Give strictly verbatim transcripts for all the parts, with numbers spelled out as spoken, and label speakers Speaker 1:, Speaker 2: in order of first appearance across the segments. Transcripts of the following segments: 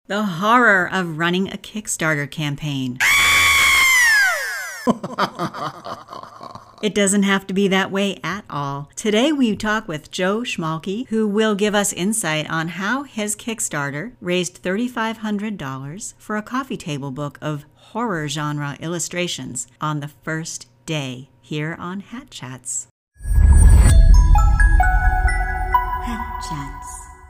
Speaker 1: The horror of running a Kickstarter campaign. It doesn't have to be that way at all. Today we talk with Joe Schmalke, who will give us insight on how his Kickstarter raised three thousand five hundred dollars for a coffee table book of horror genre illustrations on the first day here on Hat Chats. Hat Chats.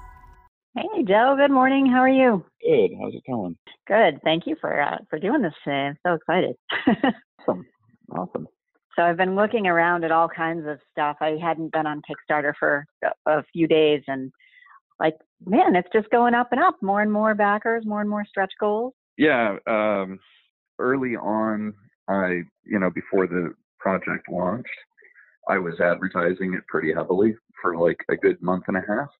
Speaker 2: Hey, Joe. Good morning. How are you?
Speaker 3: Good. How's it going?
Speaker 2: Good. Thank you for uh, for doing this today. I'm so excited.
Speaker 3: Awesome. Awesome.
Speaker 2: So I've been looking around at all kinds of stuff. I hadn't been on Kickstarter for a, a few days, and like, man, it's just going up and up. More and more backers, more and more stretch goals.
Speaker 3: Yeah. Um, early on, I, you know, before the project launched, I was advertising it pretty heavily for like a good month and a half.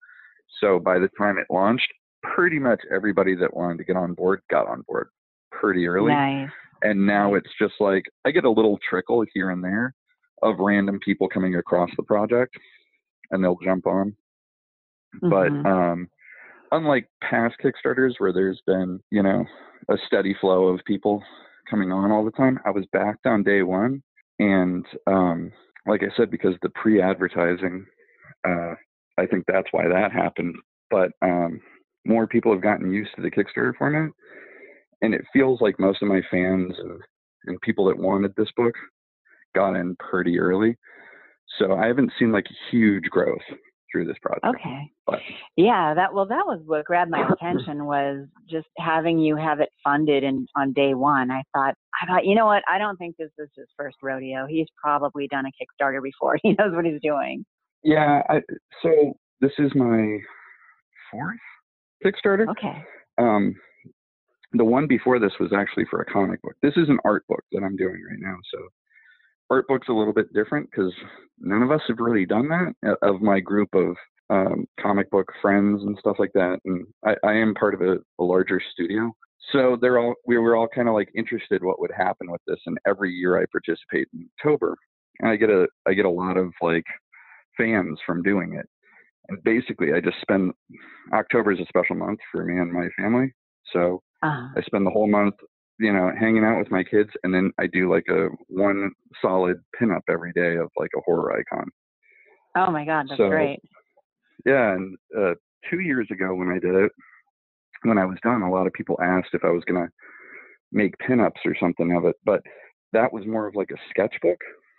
Speaker 3: So by the time it launched, pretty much everybody that wanted to get on board got on board pretty early.
Speaker 2: Nice.
Speaker 3: And now it's just like, I get a little trickle here and there of random people coming across the project and they'll jump on. Mm-hmm. But um, unlike past Kickstarters where there's been, you know, a steady flow of people coming on all the time, I was backed on day one. And um, like I said, because the pre-advertising, uh, I think that's why that happened. But um, more people have gotten used to the Kickstarter format. And it feels like most of my fans and, and people that wanted this book got in pretty early. So I haven't seen like huge growth through this project.
Speaker 2: Okay.
Speaker 3: But.
Speaker 2: Yeah, that well, that was what grabbed my attention was just having you have it funded in on day one. I thought, I thought, you know what? I don't think this is his first rodeo. He's probably done a Kickstarter before. He knows what he's doing.
Speaker 3: Yeah. I, so this is my fourth Kickstarter.
Speaker 2: Okay.
Speaker 3: Um, the one before this was actually for a comic book. This is an art book that I'm doing right now. So art book's a little bit different because none of us have really done that of my group of um, comic book friends and stuff like that. And I, I am part of a, a larger studio. So they're all, we were all kind of like interested what would happen with this. And every year I participate in October and I get a, I get a lot of like fans from doing it. And basically I just spend, October is a special month for me and my family. So uh-huh. I spend the whole month, you know, hanging out with my kids. And then I do like a one solid pinup every day of like a horror icon.
Speaker 2: Oh my God, that's
Speaker 3: so,
Speaker 2: great.
Speaker 3: Yeah. And uh, two years ago when I did it, when I was done, a lot of people asked if I was going to make pinups or something of it. But that was more of like a sketchbook.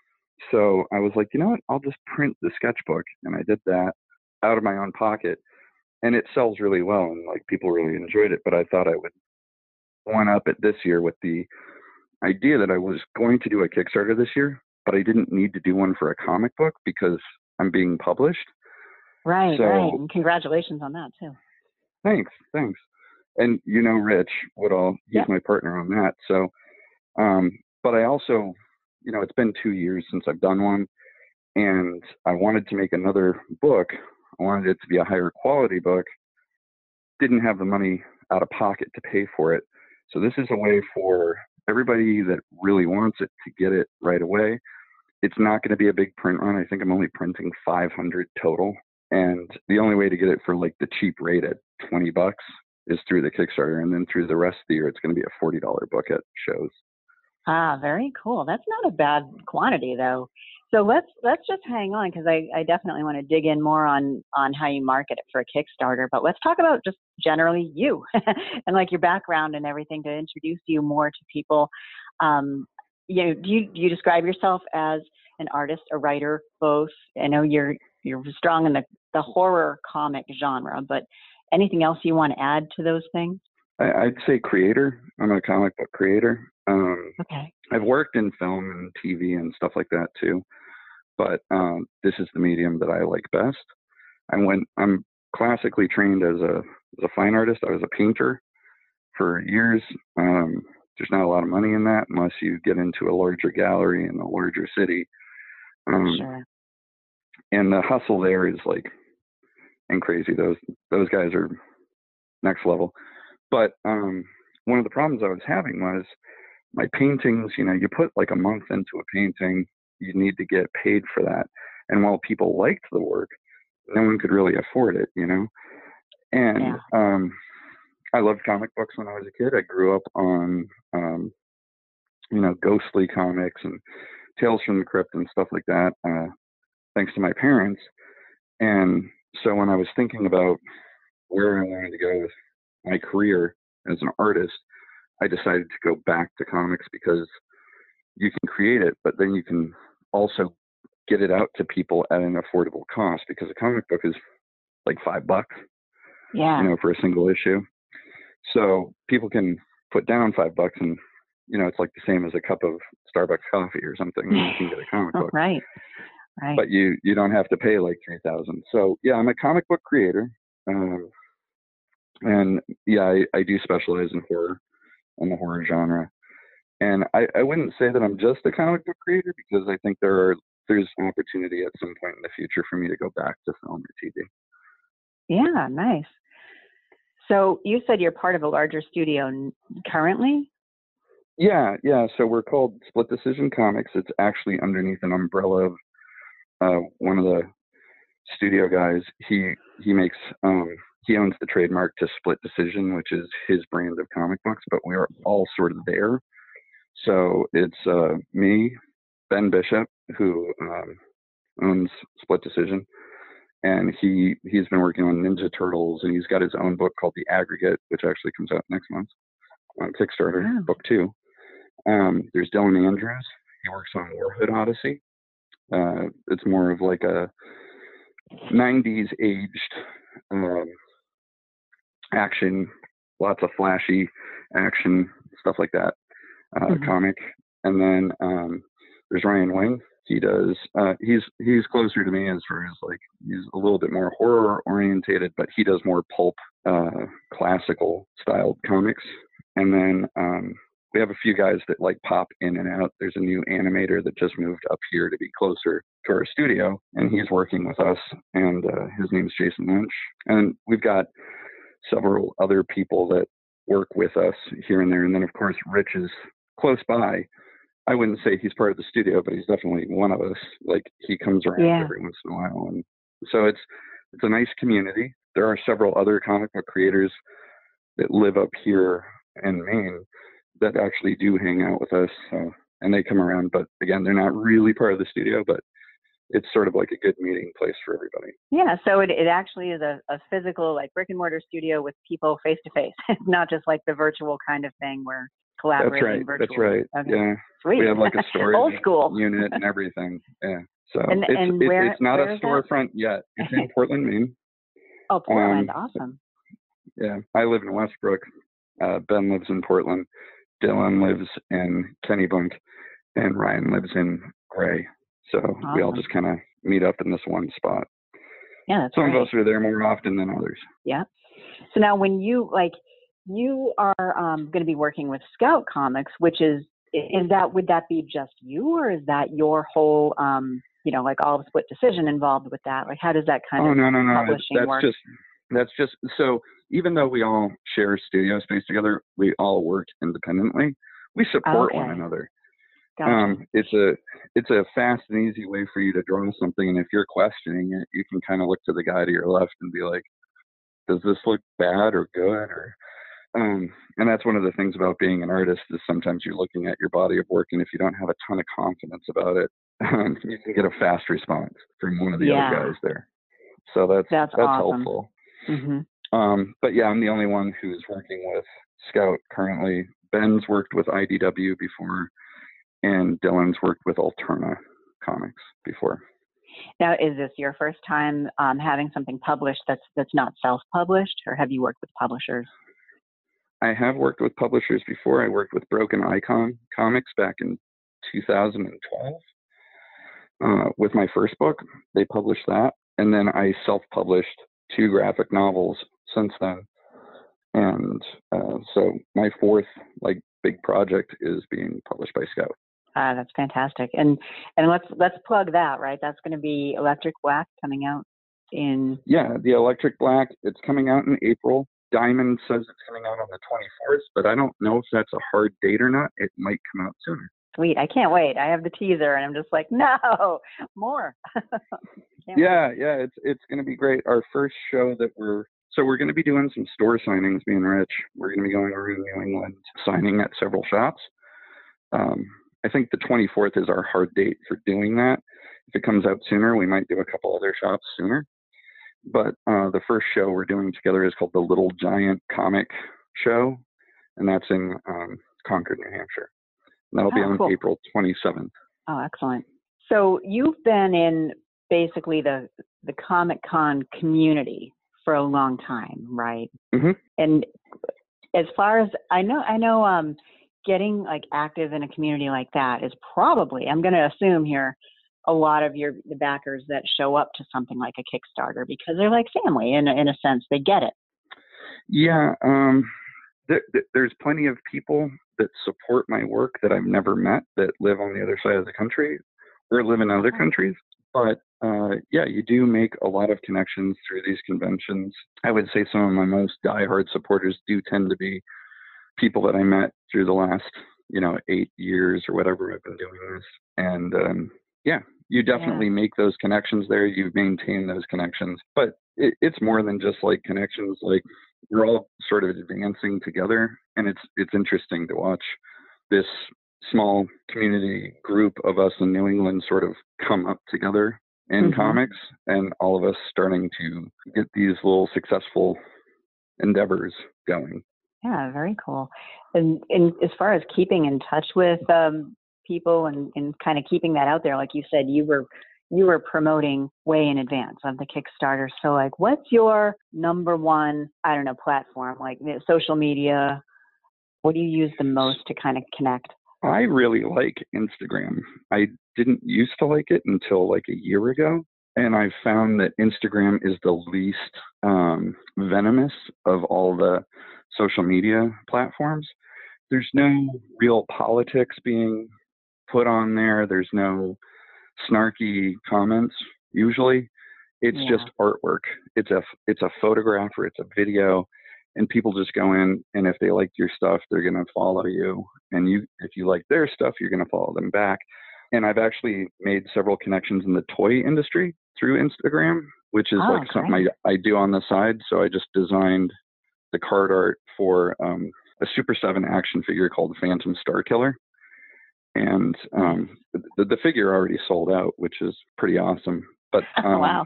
Speaker 3: So I was like, you know what, I'll just print the sketchbook. And I did that out of my own pocket. And it sells really well. And like people really enjoyed it. But I thought I would one up it this year with the idea that I was going to do a Kickstarter this year, but I didn't need to do one for a comic book because I'm being published.
Speaker 2: Right,
Speaker 3: so,
Speaker 2: right. And congratulations on that too.
Speaker 3: Thanks, thanks. And you know, Rich Woodall, he's yep. my partner on that. So, um, but I also, you know, it's been two years since I've done one and I wanted to make another book. I wanted it to be a higher quality book. Didn't have the money out of pocket to pay for it. So this is a way for everybody that really wants it to get it right away. It's not going to be a big print run. I think I'm only printing five hundred total. And the only way to get it for like the cheap rate at twenty bucks is through the Kickstarter. And then through the rest of the year, it's going to be a forty dollars book at shows.
Speaker 2: Ah, very cool. That's not a bad quantity though. So let's let's just hang on because I, I definitely want to dig in more on on how you market it for a Kickstarter. But let's talk about just generally you and like your background and everything to introduce you more to people. Um, you know, do you do you describe yourself as an artist, a writer, both? I know you're you're strong in the, the horror comic genre, but anything else you want to add to those things?
Speaker 3: I, I'd say creator. I'm a comic book creator. Um,
Speaker 2: okay.
Speaker 3: I've worked in film and T V and stuff like that too. But um, this is the medium that I like best. I went, I'm classically trained as a, as a fine artist. I was a painter for years. Um, there's not a lot of money in that unless you get into a larger gallery in a larger city. Um,
Speaker 2: sure.
Speaker 3: And the hustle there is like, and crazy. Those, those guys are next level. But um, one of the problems I was having was my paintings, you know, you put like a month into a painting, you need to get paid for that. And while people liked the work, no one could really afford it, you know? And yeah. um, I loved comic books when I was a kid. I grew up on, um, you know, ghostly comics and Tales from the Crypt and stuff like that, uh, thanks to my parents. And so when I was thinking about where I wanted to go with my career as an artist, I decided to go back to comics because you can create it, but then you can also get it out to people at an affordable cost, because a comic book is like five bucks,
Speaker 2: Yeah.
Speaker 3: you know, for a single issue. So people can put down five bucks and, you know, it's like the same as a cup of Starbucks coffee or something. And you can get a comic book.
Speaker 2: Right. Right.
Speaker 3: But you, you don't have to pay like three thousand. So yeah, I'm a comic book creator. Um, and yeah, I, I do specialize in horror and the horror genre. And I, I wouldn't say that I'm just a comic book creator, because I think there are, there's an opportunity at some point in the future for me to go back to film or T V.
Speaker 2: Yeah. Nice. So you said you're part of a larger studio currently?
Speaker 3: Yeah, yeah. So we're called Split Decision Comics. It's actually underneath an umbrella of uh, one of the studio guys. He he makes um, he owns the trademark to Split Decision, which is his brand of comic books. But we are all sort of there. So it's uh, me, Ben Bishop, who um, owns Split Decision, and he he's been working on Ninja Turtles, and he's got his own book called The Aggregate, which actually comes out next month on Kickstarter,
Speaker 2: Wow.
Speaker 3: book two. Um, there's Dylan Andrews. He works on Warhood Odyssey. Uh, it's more of like a nineties aged um, action, lots of flashy action, stuff like that, uh,
Speaker 2: Mhm.
Speaker 3: comic. And then um, there's Ryan Wing. He does, uh, he's he's closer to me as far as like, he's a little bit more horror orientated, but he does more pulp, uh, classical styled comics. And then um, we have a few guys that like pop in and out. There's a new animator that just moved up here to be closer to our studio, and he's working with us, and uh, his name's Jason Lynch. And we've got several other people that work with us here and there. And then of course, Rich is close by. I wouldn't say he's part of the studio, but he's definitely one of us. Like, he comes around
Speaker 2: Yeah.
Speaker 3: every once in a while. And so it's, it's a nice community. There are several other comic book creators that live up here in Maine that actually do hang out with us. So, and they come around, but again, they're not really part of the studio, but it's sort of like a good meeting place for everybody.
Speaker 2: Yeah. So it, it actually is a, a physical, like brick and mortar studio with people face to face. It's not just like the virtual kind of thing where collaborating
Speaker 3: That's right.
Speaker 2: virtually.
Speaker 3: That's right.
Speaker 2: Okay.
Speaker 3: Yeah.
Speaker 2: Sweet.
Speaker 3: We have like a storage
Speaker 2: Old school
Speaker 3: unit and everything. Yeah. So
Speaker 2: And-
Speaker 3: it's,
Speaker 2: and
Speaker 3: it-
Speaker 2: where-
Speaker 3: it's not
Speaker 2: where
Speaker 3: a
Speaker 2: is that?
Speaker 3: storefront yet. It's in Portland, Maine.
Speaker 2: Oh, Portland.
Speaker 3: Um,
Speaker 2: Awesome.
Speaker 3: Yeah. I live in Westbrook. Uh, Ben lives in Portland. Dylan lives in Kennebunk, and Ryan lives in Gray. So we all
Speaker 2: Awesome.
Speaker 3: just kind of meet up in this one spot.
Speaker 2: Yeah, that's
Speaker 3: Some
Speaker 2: great.
Speaker 3: of us are there more often than others.
Speaker 2: Yeah. So now when you like, you are um, going to be working with Scout Comics, which is, is that, would that be just you, or is that your whole, um, you know, like all of Split Decision involved with that? Like, how does that kind
Speaker 3: Oh,
Speaker 2: of
Speaker 3: no, no, no. It's,
Speaker 2: publishing
Speaker 3: that's
Speaker 2: work?
Speaker 3: just, that's just, so even though we all share studio space together, we all work independently. We support one
Speaker 2: Okay.
Speaker 3: another.
Speaker 2: Gotcha.
Speaker 3: Um, it's a it's a fast and easy way for you to draw something, and if you're questioning it, you can kind of look to the guy to your left and be like, "Does this look bad or good?" Or, um, and that's one of the things about being an artist, is sometimes you're looking at your body of work, and if you don't have a ton of confidence about it, um, you can get a fast response from one of the
Speaker 2: Yeah.
Speaker 3: other guys there. So that's
Speaker 2: That's
Speaker 3: that's
Speaker 2: awesome.
Speaker 3: helpful.
Speaker 2: hmm
Speaker 3: Um, but yeah, I'm the only one who's working with Scout currently. Ben's worked with I D W before, and Dylan's worked with Alterna Comics before.
Speaker 2: Now, is this your first time um, having something published that's that's not self-published, or have you worked with publishers?
Speaker 3: I have worked with publishers before. I worked with Broken Icon Comics back in two thousand twelve uh, with my first book. They published that, and then I self-published two graphic novels since then. And uh, so my fourth like big project is being published by Scout.
Speaker 2: Uh, that's fantastic. And and let's let's plug that, right? That's going to be Electric Black coming out in.
Speaker 3: Yeah, the Electric Black, it's coming out in April. Diamond says it's coming out on the twenty-fourth, but I don't know if that's a hard date or not. It might come out sooner.
Speaker 2: Sweet. I can't wait. I have the teaser and I'm just like, no, more. Can't
Speaker 3: Yeah, yeah, it's it's going to be great. Our first show that we're So we're going to be doing some store signings, me and Rich. We're going to be going around New England signing at several shops. Um, I think the twenty-fourth is our hard date for doing that. If it comes out sooner, we might do a couple other shops sooner. But uh, the first show we're doing together is called the Little Giant Comic Show, and that's in um, Concord, New Hampshire. And that'll
Speaker 2: Oh,
Speaker 3: be on
Speaker 2: cool.
Speaker 3: April twenty-seventh.
Speaker 2: Oh, excellent. So you've been in basically the the Comic Con community for a long time, right?
Speaker 3: Mm-hmm.
Speaker 2: And as far as I know, I know um, getting like active in a community like that is probably, I'm going to assume here, a lot of your the backers that show up to something like a Kickstarter because they're like family in a, in a sense. They get it.
Speaker 3: Yeah, um, th- th- there's plenty of people that support my work that I've never met that live on the other side of the country or live in other
Speaker 2: Okay.
Speaker 3: countries. But uh, yeah, you do make a lot of connections through these conventions. I would say some of my most diehard supporters do tend to be people that I met through the last, you know, eight years or whatever I've been doing this. And um, yeah, you definitely
Speaker 2: Yeah.
Speaker 3: make those connections there. You maintain those connections, but it, it's more than just like connections. Like we're all sort of advancing together, and it's it's interesting to watch this small community group of us in New England sort of come up together in
Speaker 2: Mhm.
Speaker 3: comics, and all of us starting to get these little successful endeavors going.
Speaker 2: Yeah, very cool. And, and as far as keeping in touch with um, people and, and kind of keeping that out there, like you said, you were you were promoting way in advance of the Kickstarter. So, like, what's your number one, I don't know, platform, like you know, social media? What do you use the most to kind of connect?
Speaker 3: I really like Instagram. I didn't used to like it until like a year ago. And I found that Instagram is the least um, venomous of all the social media platforms. There's no real politics being put on there. There's no snarky comments usually. It's
Speaker 2: Yeah.
Speaker 3: just artwork. It's a it's a photograph or it's a video, and people just go in, and if they like your stuff, they're gonna follow you. And you if you like their stuff, you're gonna follow them back. And I've actually made several connections in the toy industry through Instagram, which is
Speaker 2: Oh,
Speaker 3: like something
Speaker 2: great.
Speaker 3: I, I do on the side. So I just designed the card art for um, a Super seven action figure called Phantom Star Killer. And um, the, the figure already sold out, which is pretty awesome. But um,
Speaker 2: Wow.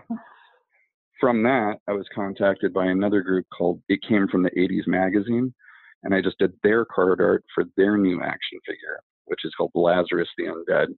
Speaker 3: from that, I was contacted by another group called It Came from the eighties Magazine. And I just did their card art for their new action figure, which is called Lazarus the Undead.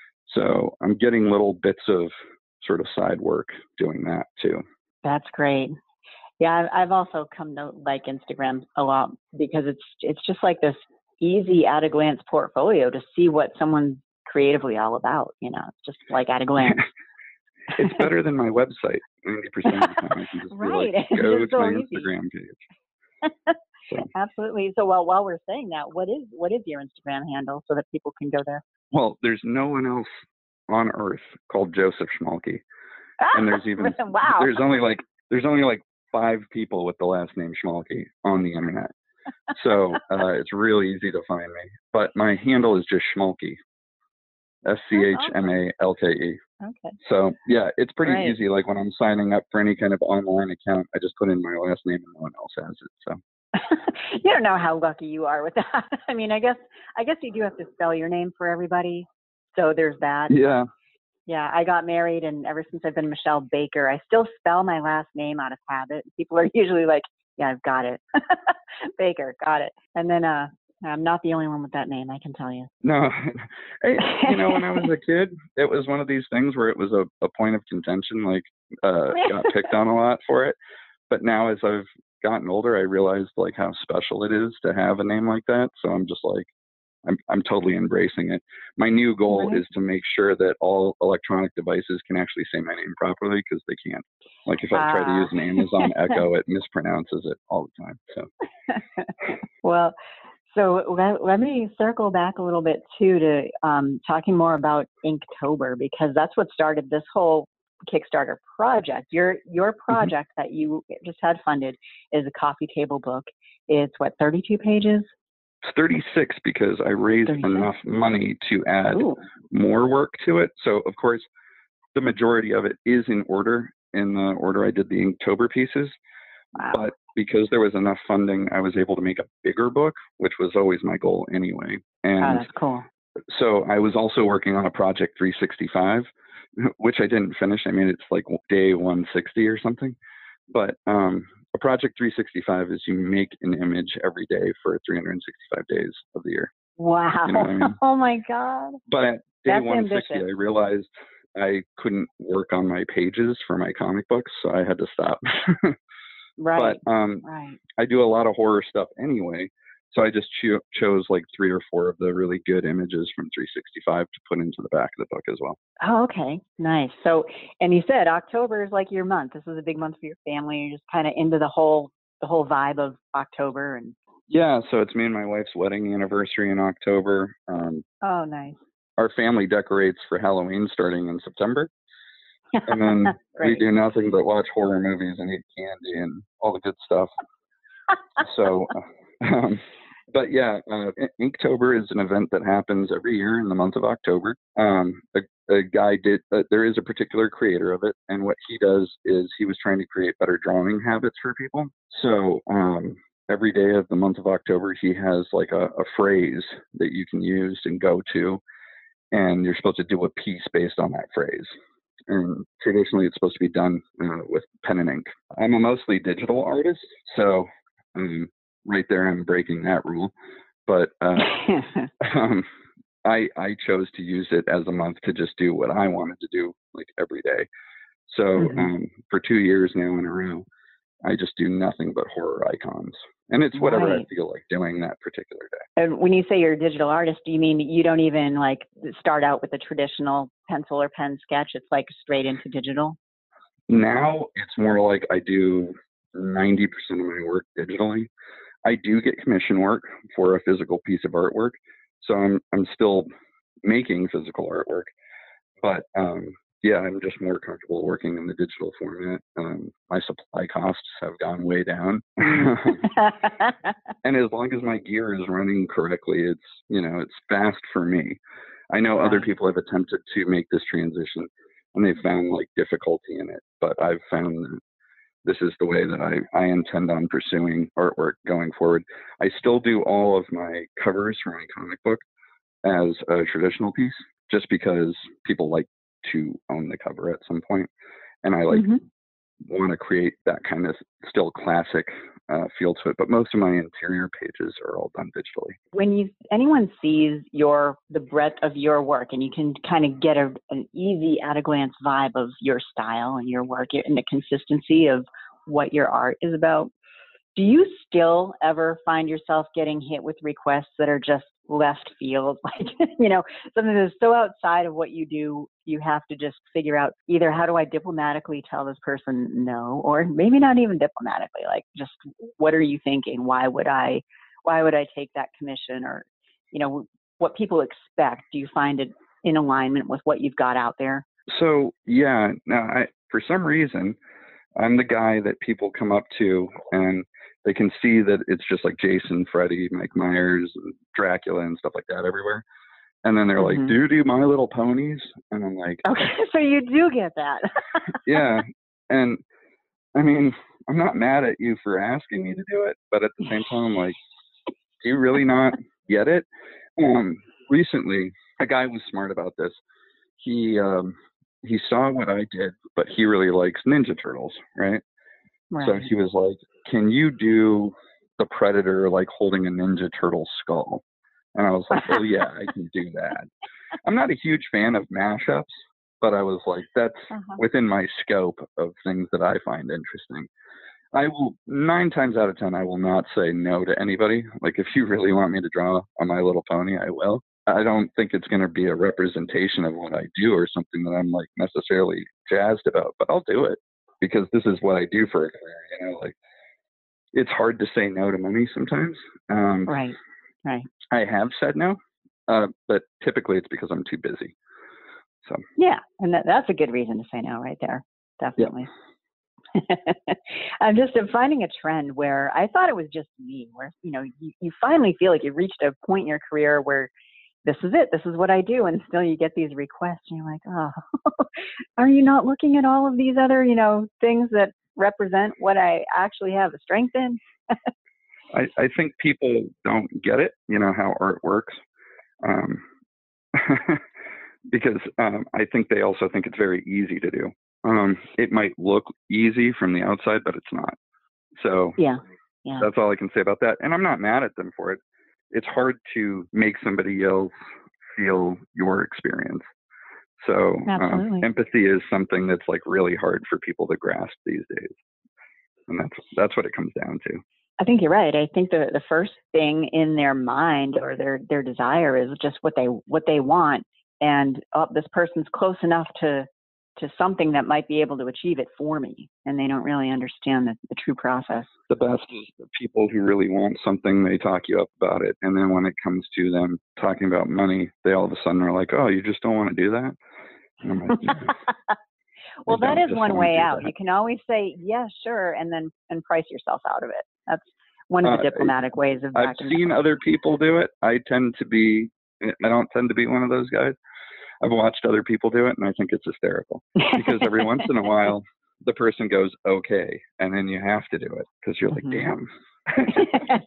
Speaker 3: So I'm getting little bits of sort of side work doing that too.
Speaker 2: That's great. Yeah, I've I've also come to like Instagram a lot because it's it's just like this easy at a glance portfolio to see what someone's creatively all about. You know, it's just like at a glance.
Speaker 3: It's better than my website. ninety percent of the time I can just
Speaker 2: Right.
Speaker 3: be like,
Speaker 2: It's
Speaker 3: go
Speaker 2: just
Speaker 3: to
Speaker 2: so
Speaker 3: my
Speaker 2: easy.
Speaker 3: Instagram page. So,
Speaker 2: Absolutely. So while while we're saying that, what is what is your Instagram handle so that people can go there?
Speaker 3: well, there's no one else on earth called Joseph Schmalke. And there's even
Speaker 2: wow.
Speaker 3: there's only like there's only like five people with the last name Schmalke on the internet. So uh, it's really easy to find me. But my handle is just Schmalke. S C H M A L K E.
Speaker 2: Okay.
Speaker 3: So yeah, it's pretty
Speaker 2: Right.
Speaker 3: easy. Like when I'm signing up for any kind of online account, I just put in my last name and no one else has it. So
Speaker 2: You don't know how lucky you are with that. I mean, I guess I guess you do have to spell your name for everybody. So there's that.
Speaker 3: yeah.
Speaker 2: Yeah, I got married, and ever since I've been Michelle Baker, I still spell my last name out of habit. People are usually like, "Yeah, I've got it, Baker, got it." And then, uh, I'm not the only one with that name, I can tell you.
Speaker 3: No, Hey, you know, when I was a kid, it was one of these things where it was a, a point of contention. Like, uh, got picked on a lot for it. But now, as I've gotten older, I realized like how special it is to have a name like that. So I'm just like, I'm I'm totally embracing it. My new goal
Speaker 2: Right.
Speaker 3: is to make sure that all electronic devices can actually say my name properly, because they can't. Like if I try to
Speaker 2: Ah.
Speaker 3: use an Amazon Echo, it mispronounces it all the time. So
Speaker 2: Well, so let, let me circle back a little bit too to um, talking more about Inktober, because that's what started this whole Kickstarter project. Your your project that you just had funded is a coffee table book. It's what, thirty-two pages?
Speaker 3: it's thirty-six because I raised
Speaker 2: thirty-six.
Speaker 3: enough money to add
Speaker 2: Ooh.
Speaker 3: more work to it. So of course, the majority of it is in order, in the order I did the Inktober pieces.
Speaker 2: Wow.
Speaker 3: But because there was enough funding, I was able to make a bigger book, which was always my goal anyway. And
Speaker 2: oh, that's cool.
Speaker 3: So I was also working on a Project three sixty-five, which I didn't finish. I mean, it's like day one sixty or something. But um, a Project three sixty-five is you make an image every day for three hundred sixty-five days of the year.
Speaker 2: Wow.
Speaker 3: You know what I mean?
Speaker 2: Oh, my God.
Speaker 3: But at day
Speaker 2: That's
Speaker 3: one sixty,
Speaker 2: ambitious.
Speaker 3: I realized I couldn't work on my pages for my comic books, so I had to stop.
Speaker 2: Right.
Speaker 3: But um,
Speaker 2: right.
Speaker 3: I do a lot of horror stuff anyway. So I just cho- chose like three or four of the really good images from three sixty-five to put into the back of the book as well.
Speaker 2: Oh, okay. Nice. So, and you said October is like your month. This is a big month for your family. You're just kind of into the whole, the whole vibe of October. And
Speaker 3: yeah, so it's me and my wife's wedding anniversary in October. Um,
Speaker 2: oh, nice.
Speaker 3: Our family decorates for Halloween starting in September. And then we do nothing but watch horror movies and eat candy and all the good stuff. So, um, but yeah, uh, Inktober is an event that happens every year in the month of October. Um, a, a guy did, uh, there is a particular creator of it, and what he does is he was trying to create better drawing habits for people. So um, every day of the month of October, he has like a, a phrase that you can use and go to, and you're supposed to do a piece based on that phrase. And traditionally, it's supposed to be done uh, with pen and ink. I'm a mostly digital artist, so um, right there, I'm breaking that rule. But uh, um, I I chose to use it as a month to just do what I wanted to do, like every day. So mm-hmm. um, for two years now in a row, I just do nothing but horror icons. And it's whatever right. I feel like doing that particular day.
Speaker 2: And when you say you're a digital artist, do you mean you don't even like start out with a traditional pencil or pen sketch? It's like straight into digital?
Speaker 3: Now it's more like I do ninety percent of my work digitally. I do get commission work for a physical piece of artwork. So I'm I'm still making physical artwork. But um, yeah, I'm just more comfortable working in the digital format. Um, my supply costs have gone way down. And as long as my gear is running correctly, it's, you know, it's fast for me. I know right. other people have attempted to make this transition and they've found like difficulty in it, but I've found that this is the way that I, I intend on pursuing artwork going forward. I still do all of my covers for my comic book as a traditional piece, just because people like to own the cover at some point, and I like mm-hmm. want to create that kind of still classic uh, feel to it. But most of my interior pages are all done digitally.
Speaker 2: When you anyone sees your the breadth of your work, and you can kind of get a, an easy at a glance vibe of your style and your work and the consistency of what your art is about, do you still ever find yourself getting hit with requests that are just left field, like, you know, something that's so outside of what you do, you have to just figure out either how do I diplomatically tell this person no, or maybe not even diplomatically, like just what are you thinking? Why would I, why would I take that commission? Or, you know, what people expect, do you find it in alignment with what you've got out there?
Speaker 3: So, yeah, now I, for some reason, I'm the guy that people come up to and they can see that it's just like Jason, Freddy, Mike Myers, and Dracula and stuff like that everywhere. And then they're mm-hmm. like, do you do My Little Ponies? And I'm like,
Speaker 2: okay, so you do get that.
Speaker 3: Yeah. And I mean, I'm not mad at you for asking me to do it, but at the same time, I'm like, do you really not get it? Um, recently, a guy was smart about this. He, um, he saw what I did, but he really likes Ninja Turtles, right?
Speaker 2: Right.
Speaker 3: So he was like, can you do the Predator like holding a Ninja Turtle skull? And I was like, oh yeah, I can do that. I'm not a huge fan of mashups, but I was like, that's uh-huh. within my scope of things that I find interesting. I will, nine times out of ten, I will not say no to anybody. Like if you really want me to draw a My Little Pony, I will. I don't think it's going to be a representation of what I do or something that I'm like necessarily jazzed about, but I'll do it because this is what I do for a career, you know, like it's hard to say no to money sometimes. Um,
Speaker 2: right, right.
Speaker 3: I have said no, uh, but typically it's because I'm too busy. So
Speaker 2: yeah, and that, that's a good reason to say no right there. Definitely. Yeah. I'm just I'm finding a trend where I thought it was just me, where, you know, you, you finally feel like you've reached a point in your career where this is it, this is what I do. And still you get these requests and you're like, oh, are you not looking at all of these other, you know, things that represent what I actually have a strength in?
Speaker 3: I, I think people don't get it, you know, how art works. Um, because um, I think they also think it's very easy to do. Um, it might look easy from the outside, but it's not. So
Speaker 2: yeah, yeah.
Speaker 3: That's all I can say about that. And I'm not mad at them for it. It's hard to make somebody else feel your experience. So um, empathy is something that's like really hard for people to grasp these days. And that's that's what it comes down to.
Speaker 2: I think you're right. I think the, the first thing in their mind or their, their desire is just what they what they want. And oh, this person's close enough to to something that might be able to achieve it for me. And they don't really understand the, the true process.
Speaker 3: The best is the people who really want something, they talk you up about it. And then when it comes to them talking about money, they all of a sudden are like, oh, you just don't want to do that? And I'm like, yeah.
Speaker 2: Well, that is one way out. That. You can always say, yeah, sure, and then and price yourself out of it. That's one of the uh, diplomatic ways of
Speaker 3: I've seen other people do it. I tend to be, I don't tend to be one of those guys. I've watched other people do it, and I think it's hysterical. Because every once in a while, the person goes, okay, and then you have to do it because you're like,
Speaker 2: mm-hmm.
Speaker 3: damn.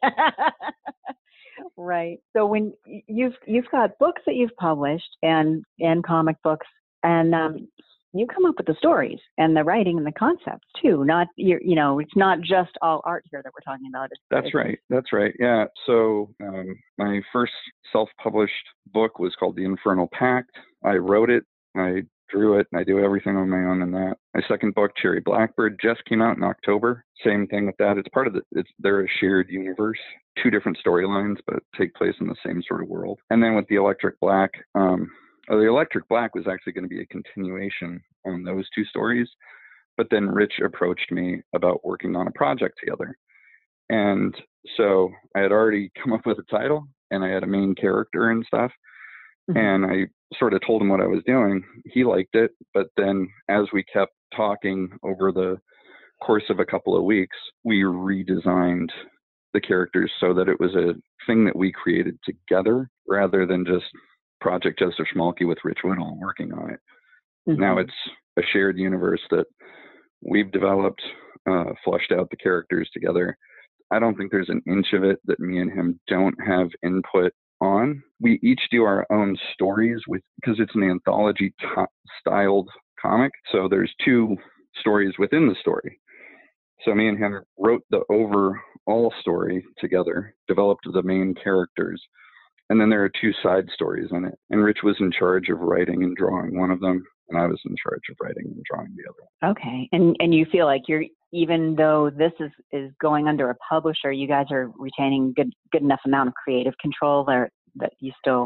Speaker 2: Right. So when you've you've got books that you've published and and comic books, and um, you come up with the stories and the writing and the concepts too. Not you you know, it's not just all art here that we're talking about. It's,
Speaker 3: That's
Speaker 2: it's,
Speaker 3: right. That's right. Yeah. So um, my first self-published book was called The Infernal Pact. I wrote it. I drew it. I do everything on my own in that. My second book, Cherry Blackbird, just came out in October. Same thing with that. It's part of the, it's, they're a shared universe, two different storylines, but take place in the same sort of world. And then with The Electric Black, um, oh, The Electric Black was actually going to be a continuation on those two stories. But then Rich approached me about working on a project together. And so I had already come up with a title and I had a main character and stuff. Mm-hmm. And I sort of told him what I was doing. He liked it. But then as we kept talking over the course of a couple of weeks, we redesigned the characters so that it was a thing that we created together rather than just Project Joseph Schmalke with Rich Whittle working on it. Mm-hmm. Now it's a shared universe that we've developed, uh, flushed out the characters together. I don't think there's an inch of it that me and him don't have input on. We each do our own stories with, because it's an anthology t- styled comic. So there's two stories within the story. So me and him wrote the overall story together, developed the main characters, and then there are two side stories in it. And Rich was in charge of writing and drawing one of them, and I was in charge of writing and drawing the other one.
Speaker 2: Okay. And and you feel like you're, even though this is, is going under a publisher, you guys are retaining good good enough amount of creative control there that you still,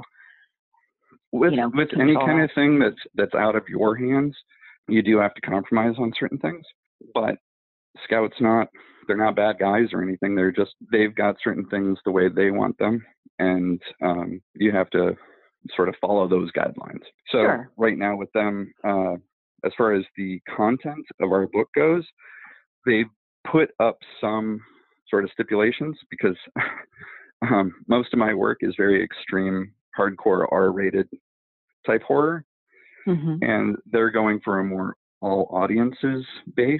Speaker 3: with,
Speaker 2: you know,
Speaker 3: with any kind of thing that's that's out of your hands, you do have to compromise on certain things. But Scout's not, they're not bad guys or anything. They're just, they've got certain things the way they want them. And um, you have to sort of follow those guidelines. So
Speaker 2: sure.
Speaker 3: Right now with them, uh, as far as the content of our book goes, they've put up some sort of stipulations because um, most of my work is very extreme, hardcore R-rated type horror.
Speaker 2: Mm-hmm.
Speaker 3: And they're going for a more all audiences base.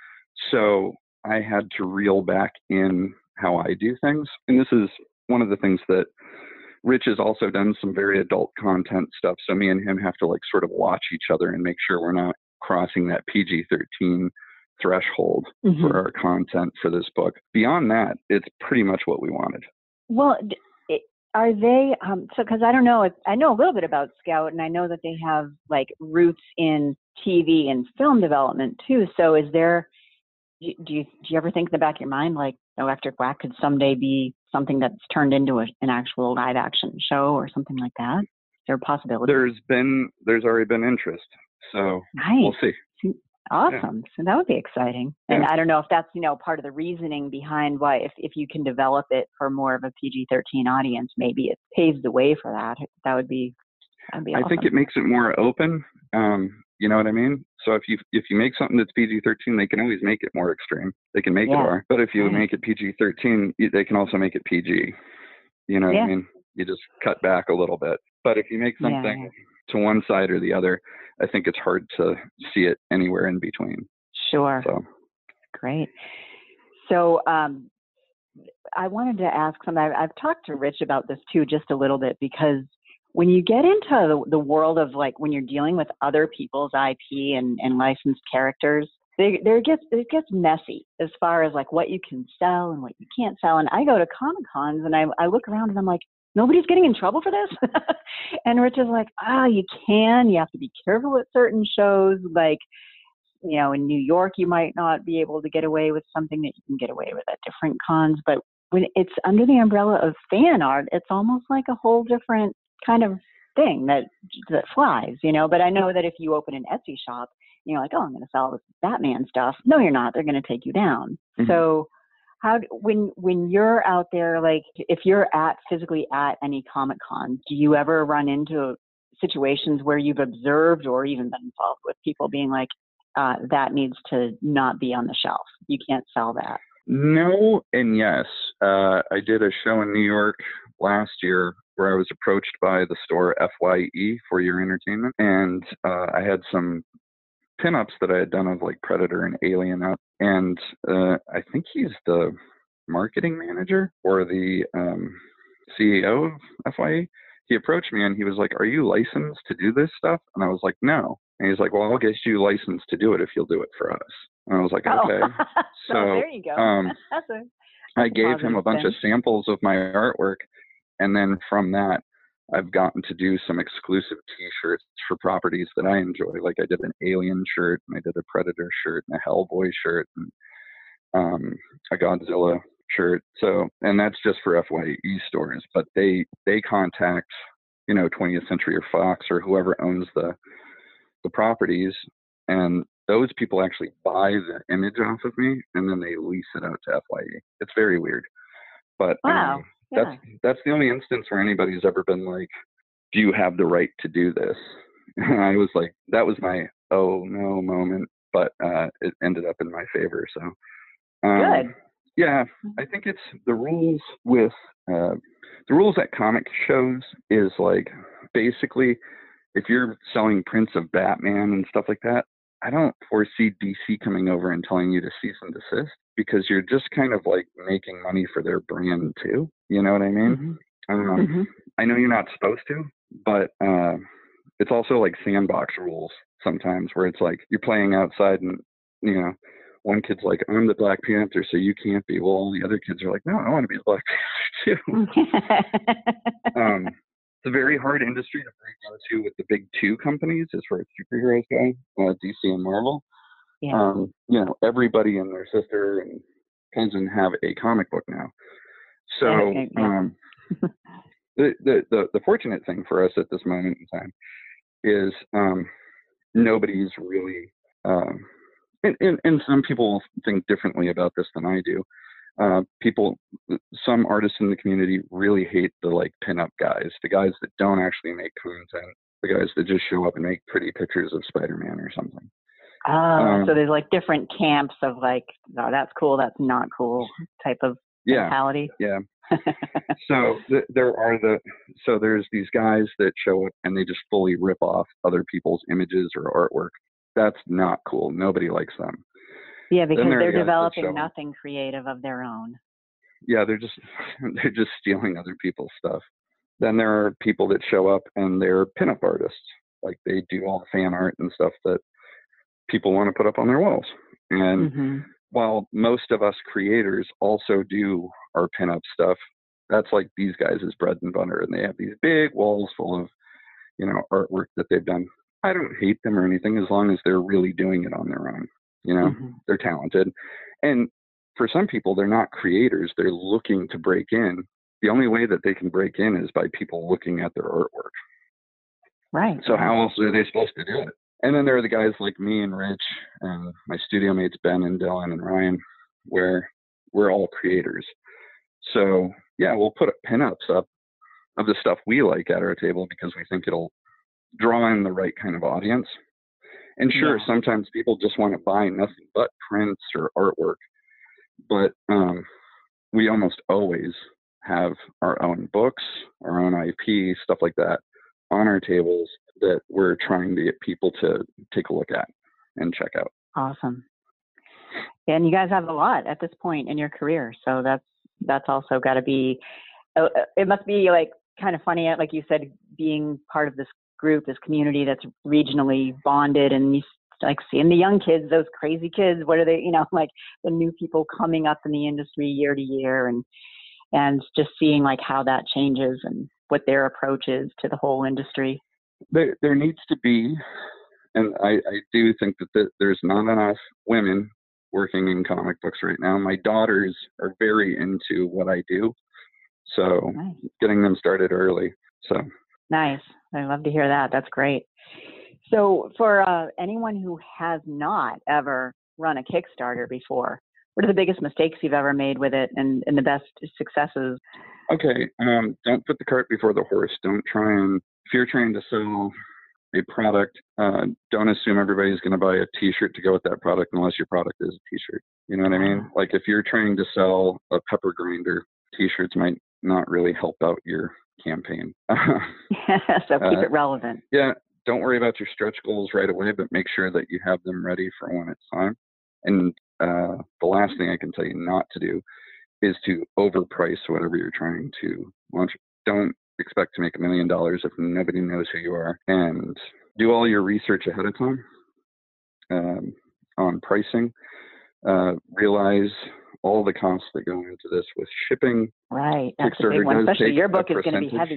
Speaker 3: So I had to reel back in how I do things. And this is one of the things that Rich has also done some very adult content stuff. So me and him have to like sort of watch each other and make sure we're not crossing that P G thirteen threshold mm-hmm. for our content for this book. Beyond that, it's pretty much what we wanted.
Speaker 2: Well, it, are they, um, so, cause I don't know, I know a little bit about Scout and I know that they have like roots in T V and film development too. So is there, do you, do you ever think in the back of your mind, like Electric Black could someday be something that's turned into a, an actual live action show or something like that? Is there a possibility?
Speaker 3: There's been, there's already been interest. So
Speaker 2: nice.
Speaker 3: We'll see.
Speaker 2: Awesome. Yeah. So that would be exciting. And yeah. I don't know if that's, you know, part of the reasoning behind why, if, if you can develop it for more of a P G thirteen audience, maybe it paves the way for that. That would be, that'd be awesome.
Speaker 3: I think it makes it more open. Um, you know what I mean? So if you, if you make something that's P G thirteen, they can always make it more extreme. They can make yeah. it R. But if you right. make it P G thirteen, they can also make it P G. You know what yeah. I mean? You just cut back a little bit. But if you make something yeah. to one side or the other, I think it's hard to see it anywhere in between.
Speaker 2: Sure.
Speaker 3: So.
Speaker 2: great. So um, I wanted to ask something. I've, I've talked to Rich about this too, just a little bit, because when you get into the, the world of like when you're dealing with other people's I P and, and licensed characters, they, there gets it gets messy as far as like what you can sell and what you can't sell. And I go to Comic Cons and I, I look around and I'm like, nobody's getting in trouble for this. And Rich is like, ah, oh, you can. You have to be careful at certain shows. Like, you know, in New York, you might not be able to get away with something that you can get away with at different cons. But when it's under the umbrella of fan art, it's almost like a whole different kind of thing that that flies, you know. But I know that if you open an Etsy shop, you're like, oh, I'm going to sell this Batman stuff. No, you're not. They're going to take you down. Mm-hmm. So how, when, when you're out there, like if you're at physically at any Comic Con, do you ever run into situations where you've observed or even been involved with people being like, uh, that needs to not be on the shelf. You can't sell that?
Speaker 3: No and yes. Uh, I did a show in New York last year where I was approached by the store F Y E, For Your Entertainment, and uh, I had some pinups that I had done of like Predator and Alien up, and uh, I think he's the marketing manager or the um, C E O of F Y E. He approached me and he was like, "Are you licensed to do this stuff?" And I was like, "No." And he's like, "Well, I'll get you licensed to do it if you'll do it for us." And I was like, "Okay."
Speaker 2: Oh.
Speaker 3: So
Speaker 2: oh, there you go.
Speaker 3: Um,
Speaker 2: that's a, that's
Speaker 3: I
Speaker 2: a
Speaker 3: gave him a bunch
Speaker 2: thing.
Speaker 3: of samples of my artwork, and then from that, I've gotten to do some exclusive T-shirts for properties that I enjoy. Like I did an Alien shirt, and I did a Predator shirt, and a Hellboy shirt, and um, a Godzilla shirt. So, and that's just for F Y E stores, but they they contact, you know, twentieth Century or Fox or whoever owns the the properties, and those people actually buy the image off of me, and then they lease it out to F Y E. It's very weird, but
Speaker 2: wow.
Speaker 3: um,
Speaker 2: yeah.
Speaker 3: that's that's the only instance where anybody's ever been like, "Do you have the right to do this?" And I was like, that was my oh no moment, but uh, it ended up in my favor. So um,
Speaker 2: good.
Speaker 3: Yeah, I think it's the rules with uh, the rules at comic shows is like basically if you're selling prints of Batman and stuff like that, I don't foresee D C coming over and telling you to cease and desist because you're just kind of like making money for their brand too. You know what I mean?
Speaker 2: Mm-hmm.
Speaker 3: I don't know.
Speaker 2: Mm-hmm.
Speaker 3: I know you're not supposed to, but uh, it's also like sandbox rules sometimes where it's like you're playing outside and, you know, one kid's like, I'm the Black Panther, so you can't be. Well, all the other kids are like, no, I want to be the Black Panther too. um, it's a very hard industry to break into with the big two companies as far as superheroes go, uh, D C and Marvel.
Speaker 2: Yeah.
Speaker 3: Um, you know, everybody and their sister and cousin have a comic book now. So
Speaker 2: Okay, yeah.
Speaker 3: um, the, the, the, the fortunate thing for us at this moment in time is um, nobody's really, um, and, and, and some people think differently about this than I do. Uh, people, some artists in the community really hate the like pinup guys, the guys that don't actually make content, the guys that just show up and make pretty pictures of Spider-Man or something.
Speaker 2: Oh, um, so there's like different camps of like, oh, that's cool, that's not cool type of
Speaker 3: yeah,
Speaker 2: mentality.
Speaker 3: Yeah. So th- there are the, so there's these guys that show up and they just fully rip off other people's images or artwork. That's not cool. Nobody likes them.
Speaker 2: Yeah, because they're
Speaker 3: the
Speaker 2: developing nothing creative of their own.
Speaker 3: Yeah, they're just they're just stealing other people's stuff. Then there are people that show up and they're pinup artists. Like they do all the fan art and stuff that people want to put up on their walls. And
Speaker 2: mm-hmm.
Speaker 3: while most of us creators also do our pinup stuff, that's like these guys' bread and butter. And they have these big walls full of, you know, artwork that they've done. I don't hate them or anything as long as they're really doing it on their own. You know, mm-hmm. They're talented. And for some people, they're not creators. They're looking to break in. The only way that they can break in is by people looking at their artwork.
Speaker 2: Right.
Speaker 3: So how else are they supposed to do it? And then there are the guys like me and Rich and my studio mates, Ben and Dylan and Ryan, where we're all creators. So yeah, we'll put pinups up of the stuff we like at our table because we think it'll draw in the right kind of audience. And sure, yeah. Sometimes people just want to buy nothing but prints or artwork, but um, we almost always have our own books, our own I P, stuff like that on our tables that we're trying to get people to take a look at and check out.
Speaker 2: Awesome. And you guys have a lot at this point in your career. So that's, that's also got to be, uh, it must be like kind of funny, like you said, being part of this group, this community that's regionally bonded, and you like seeing the young kids, those crazy kids, what are they, you know, like the new people coming up in the industry year to year, and, and just seeing like how that changes and what their approach is to the whole industry.
Speaker 3: There, there needs to be, and I, I do think that the, there's not enough women working in comic books right now. My daughters are very into what I do, so nice. Getting them started early. So
Speaker 2: nice. I love to hear that. That's great. So for uh, anyone who has not ever run a Kickstarter before, what are the biggest mistakes you've ever made with it, and, and the best successes?
Speaker 3: Okay. Um, don't put the cart before the horse. Don't try and, if you're trying to sell a product, uh, don't assume everybody's going to buy a t-shirt to go with that product unless your product is a t-shirt. You know what I mean? Like if you're trying to sell a pepper grinder, t-shirts might not really help out your campaign.
Speaker 2: So keep uh, it relevant.
Speaker 3: Yeah. Don't worry about your stretch goals right away, but make sure that you have them ready for when it's time. And uh, the last thing I can tell you not to do is to overprice whatever you're trying to launch. Don't expect to make a million dollars if nobody knows who you are, and do all your research ahead of time um, on pricing. Uh, realize all the costs that go into this with shipping.
Speaker 2: Right, that's a big one, especially your book is going to be heavy.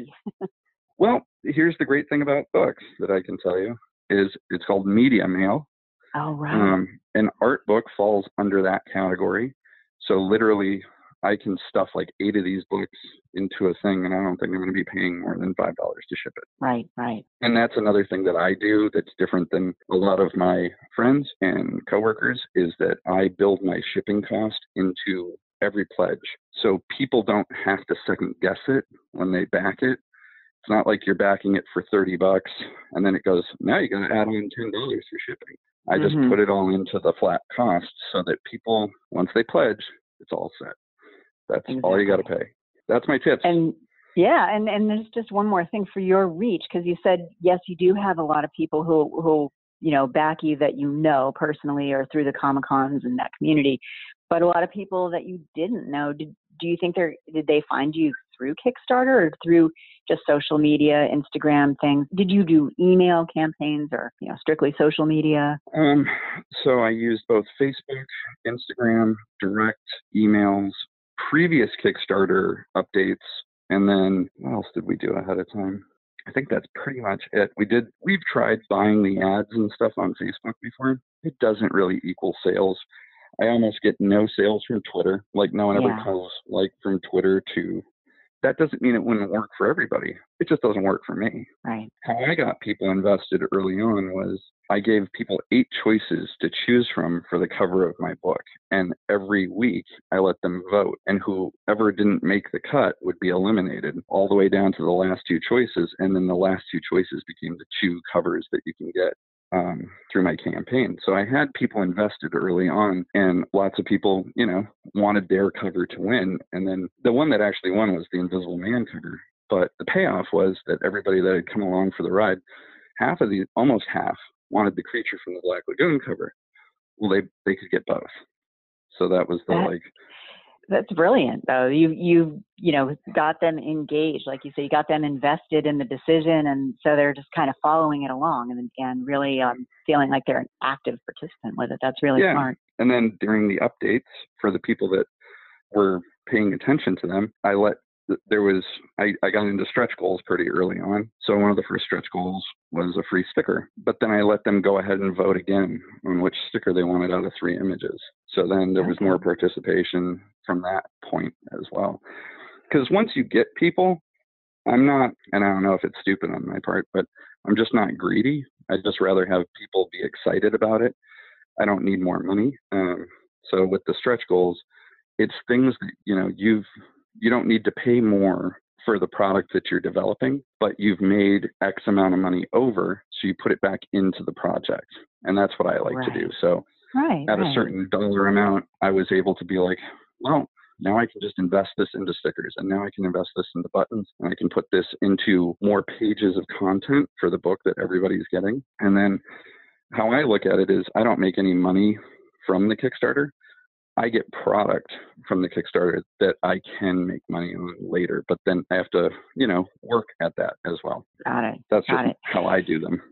Speaker 3: Well, here's the great thing about books that I can tell you is it's called media mail.
Speaker 2: Oh, right.
Speaker 3: Um, an art book falls under that category. So literally I can stuff like eight of these books into a thing, and I don't think I'm going to be paying more than five dollars to ship it.
Speaker 2: Right, right.
Speaker 3: And that's another thing that I do that's different than a lot of my friends and coworkers, is that I build my shipping cost into every pledge. So people don't have to second guess it when they back it. It's not like you're backing it for thirty bucks and then it goes, now you got to add on ten dollars for shipping. I mm-hmm. just put it all into the flat cost so that people, once they pledge, it's all set. That's exactly. all you got to pay. That's my tips.
Speaker 2: And yeah, and, and there's just one more thing for your reach, because you said, yes, you do have a lot of people who, who, you know, back you that you know personally or through the Comic-Cons and that community, but a lot of people that you didn't know. Did, do you think they're, did they find you through Kickstarter or through just social media, Instagram things? Did you do email campaigns or, you know, strictly social media?
Speaker 3: Um, so I used both Facebook, Instagram, direct emails, previous Kickstarter updates, and then what else did we do ahead of time? I think that's pretty much it. We did, we've tried buying the ads and stuff on Facebook before. It doesn't really equal sales. I almost get no sales from Twitter. Like no one ever
Speaker 2: yeah.
Speaker 3: calls like from Twitter to, that doesn't mean it wouldn't work for everybody. It just doesn't work for me.
Speaker 2: Right.
Speaker 3: How I got people invested early on was I gave people eight choices to choose from for the cover of my book. And every week I let them vote. And whoever didn't make the cut would be eliminated all the way down to the last two choices. And then the last two choices became the two covers that you can get um, through my campaign. So I had people invested early on, and lots of people, you know, wanted their cover to win. And then the one that actually won was the Invisible Man cover. But the payoff was that everybody that had come along for the ride, half of the, almost half, wanted the Creature from the Black Lagoon cover. Well, they they could get both. So that was the
Speaker 2: that,
Speaker 3: like.
Speaker 2: That's brilliant, though. You you you know got them engaged, like you say, you got them invested in the decision, and so they're just kind of following it along and and really um, feeling like they're an active participant with it. That's really
Speaker 3: yeah.
Speaker 2: smart.
Speaker 3: And then during the updates for the people that were paying attention to them, I let. There was, I, I got into stretch goals pretty early on. So one of the first stretch goals was a free sticker, but then I let them go ahead and vote again on which sticker they wanted out of three images. So then there was
Speaker 2: okay.
Speaker 3: more participation from that point as well. Because once you get people, I'm not, and I don't know if it's stupid on my part, but I'm just not greedy. I'd just rather have people be excited about it. I don't need more money. Um, so with the stretch goals, it's things that, you know, you've, you don't need to pay more for the product that you're developing, but you've made X amount of money over, so you put it back into the project. And that's what I like
Speaker 2: right.
Speaker 3: to do. So
Speaker 2: right,
Speaker 3: at
Speaker 2: right.
Speaker 3: a certain dollar amount, I was able to be like, well, now I can just invest this into stickers, and now I can invest this into buttons, and I can put this into more pages of content for the book that everybody's getting. And then how I look at it is I don't make any money from the Kickstarter. I get product from the Kickstarter that I can make money on later, but then I have to, you know, work at that as well.
Speaker 2: Got it.
Speaker 3: That's
Speaker 2: Got
Speaker 3: just
Speaker 2: it.
Speaker 3: how I do them.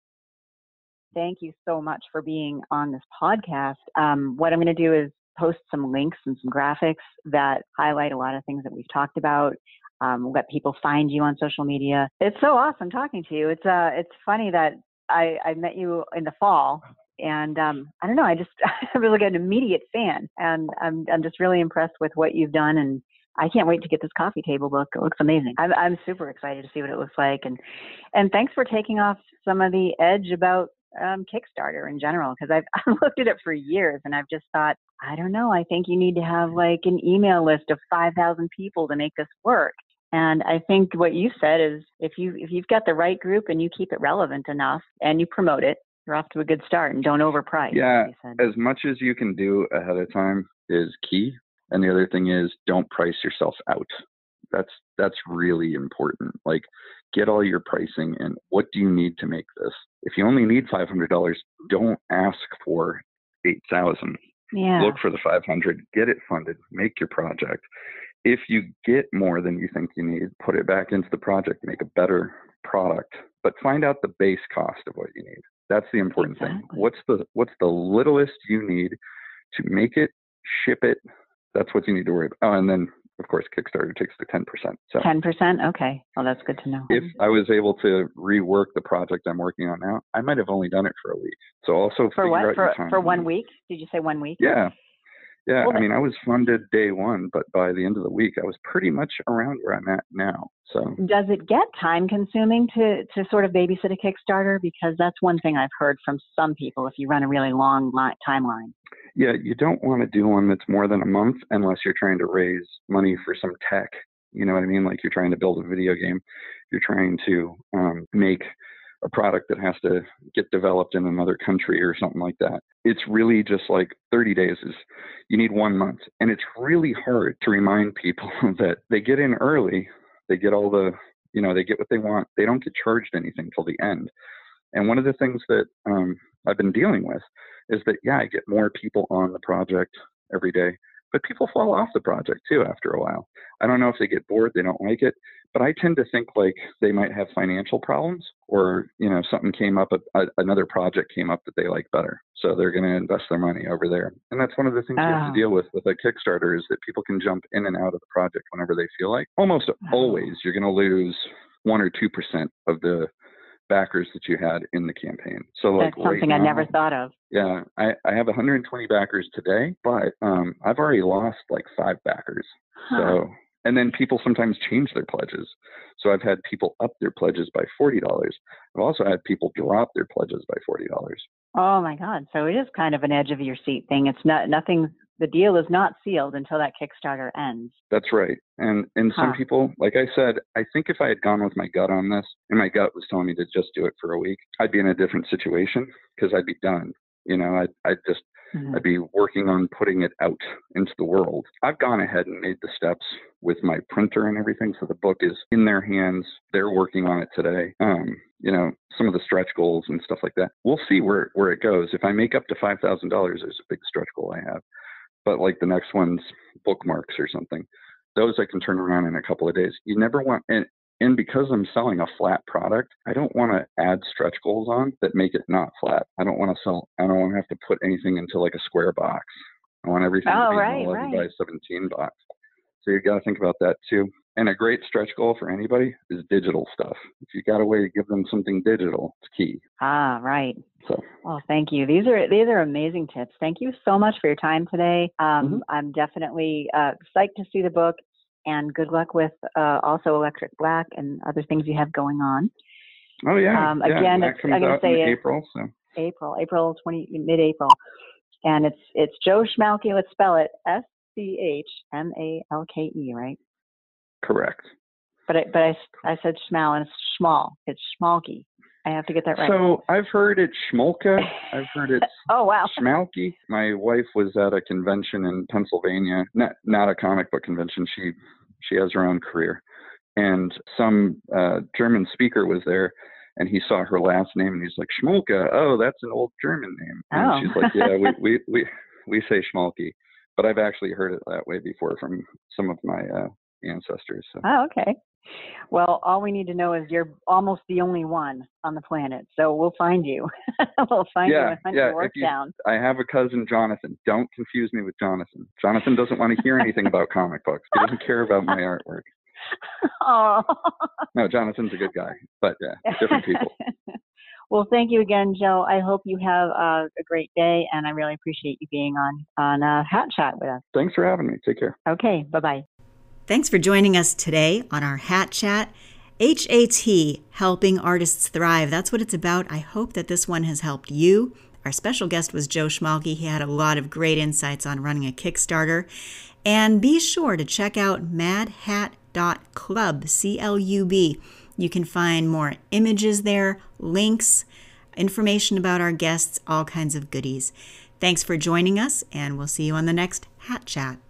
Speaker 2: Thank you so much for being on this podcast. Um, what I'm going to do is post some links and some graphics that highlight a lot of things that we've talked about. Um, let people find you on social media. It's so awesome talking to you. It's uh, it's funny that I, I met you in the fall, and um, I don't know, I just I was like an immediate fan, and I'm I'm just really impressed with what you've done, and I can't wait to get this coffee table book. It looks amazing. I'm I'm super excited to see what it looks like, and and thanks for taking off some of the edge about um, Kickstarter in general, because I've, I've looked at it for years, and I've just thought, I don't know, I think you need to have like an email list of five thousand people to make this work. And I think what you said is if you if you've got the right group and you keep it relevant enough and you promote it, you're off to a good start, and don't overprice.
Speaker 3: Yeah, as much as you can do ahead of time is key. And the other thing is, don't price yourself out. That's that's really important. Like, get all your pricing and what do you need to make this? If you only need five hundred dollars, don't ask for eight thousand.
Speaker 2: Yeah.
Speaker 3: Look for the five hundred, get it funded, make your project. If you get more than you think you need, put it back into the project, make a better product, but find out the base cost of what you need. That's the important
Speaker 2: Exactly.
Speaker 3: thing. What's the what's the littlest you need to make it, ship it? That's what you need to worry about. Oh, and then of course Kickstarter takes the ten percent. So
Speaker 2: ten percent? Okay. Well, that's good to know.
Speaker 3: if I was able to rework the project I'm working on now, I might have only done it for a week. So also
Speaker 2: For
Speaker 3: figure
Speaker 2: what?
Speaker 3: out
Speaker 2: For
Speaker 3: your time.
Speaker 2: for one week? Did you say one week?
Speaker 3: Yeah. Yeah,
Speaker 2: Well,
Speaker 3: I mean, I was funded day one, but by the end of the week, I was pretty much around where I'm at now. So
Speaker 2: does it get time consuming to, to sort of babysit a Kickstarter? Because that's one thing I've heard from some people if you run a really long li- timeline.
Speaker 3: yeah, you don't want to do one that's more than a month unless you're trying to raise money for some tech. You know what I mean? Like you're trying to build a video game. You're trying to um, make a product that has to get developed in another country or something like that. It's really just like thirty days is, you need one month. And it's really hard to remind people that they get in early, they get all the, you know, they get what they want. They don't get charged anything till the end. And one of the things that um, I've been dealing with is that, yeah, I get more people on the project every day, but people fall off the project too after a while. I don't know if they get bored, they don't like it, but I tend to think like they might have financial problems or, you know, something came up, a, another project came up that they like better. So they're going to invest their money over there. And that's one of the things
Speaker 2: Oh.
Speaker 3: you have to deal with with a Kickstarter is that people can jump in and out of the project whenever they feel like. Almost always you're going to lose one or two percent of the backers that you had in the campaign. So like
Speaker 2: That's something
Speaker 3: right
Speaker 2: I
Speaker 3: now,
Speaker 2: never thought of.
Speaker 3: Yeah, I, I have one hundred twenty backers today, but um, I've already lost like five backers.
Speaker 2: Huh.
Speaker 3: So, and then people sometimes change their pledges. So I've had people up their pledges by forty dollars. I've also had people drop their pledges by forty dollars.
Speaker 2: Oh my God. So it is kind of an edge of your seat thing. It's not, nothing, the deal is not sealed until that Kickstarter ends.
Speaker 3: That's right. And and some
Speaker 2: Huh.
Speaker 3: people, like I said, I think if I had gone with my gut on this, and my gut was telling me to just do it for a week, I'd be in a different situation because I'd be done. You know, I'd, I'd just,
Speaker 2: Mhm.
Speaker 3: I'd be working on putting it out into the world. I've gone ahead and made the steps with my printer and everything. So the book is in their hands. They're working on it today. Um, you know, some of the stretch goals and stuff like that. We'll see where, where it goes. If I make up to five thousand dollars, there's a big stretch goal I have. But like the next one's bookmarks or something. Those I can turn around in a couple of days. You never want, and, and because I'm selling a flat product, I don't want to add stretch goals on that make it not flat. I don't want to sell, I don't want to have to put anything into like a square box. I want everything
Speaker 2: Oh,
Speaker 3: to be
Speaker 2: right,
Speaker 3: an eleven
Speaker 2: right.
Speaker 3: by seventeen box. So you got to think about that too. And a great stretch goal for anybody is digital stuff. If you got a way to give them something digital, it's key.
Speaker 2: Ah, right.
Speaker 3: So
Speaker 2: Well, thank you. These are these are amazing tips. Thank you so much for your time today. Um,
Speaker 3: Mhm.
Speaker 2: I'm definitely uh, psyched to see the book, and good luck with uh, also Electric Black and other things you have going on.
Speaker 3: oh yeah,
Speaker 2: Um,
Speaker 3: yeah,
Speaker 2: again,
Speaker 3: that
Speaker 2: it's-
Speaker 3: comes
Speaker 2: I'm gonna
Speaker 3: out
Speaker 2: say
Speaker 3: in
Speaker 2: it-
Speaker 3: April. So
Speaker 2: April, April twenty, mid-April, and it's it's Joe Schmalke. Let's spell it S C H M A L K E, right?
Speaker 3: correct.
Speaker 2: But I, but I, I said Schmal and it's Schmal. It's Schmalke. I have to get that right.
Speaker 3: So I've heard it Schmolka. I've heard it
Speaker 2: Oh wow.
Speaker 3: Schmalke. My wife was at a convention in Pennsylvania, not not a comic book convention. She she has her own career, and some uh, German speaker was there, and he saw her last name, and he's like Schmolka. Oh, that's an old German name. And
Speaker 2: Oh.
Speaker 3: she's like, yeah, we we we we say Schmalke. but I've actually heard it that way before from some of my uh, ancestors. So.
Speaker 2: Oh, okay. Well, all we need to know is you're almost the only one on the planet, so we'll find you. we'll find
Speaker 3: yeah,
Speaker 2: you and hunt
Speaker 3: yeah.
Speaker 2: your work
Speaker 3: you,
Speaker 2: down.
Speaker 3: I have a cousin, Jonathan. Don't confuse me with Jonathan. Jonathan doesn't want to hear anything about comic books. He doesn't care about my artwork.
Speaker 2: Oh.
Speaker 3: No, Jonathan's a good guy, but yeah, different people.
Speaker 2: Well, thank you again, Joe. I hope you have uh, a great day, and I really appreciate you being on on uh, Hat Chat with us.
Speaker 3: Thanks for having me. Take care.
Speaker 2: Okay, bye-bye.
Speaker 1: Thanks for joining us today on our Hat Chat. H A T, Helping Artists Thrive. That's what it's about. I hope that this one has helped you. Our special guest was Joe Schmalke. He had a lot of great insights on running a Kickstarter. And be sure to check out mad hat dot club, C L U B. You can find more images there, links, information about our guests, all kinds of goodies. Thanks for joining us, and we'll see you on the next Hat Chat.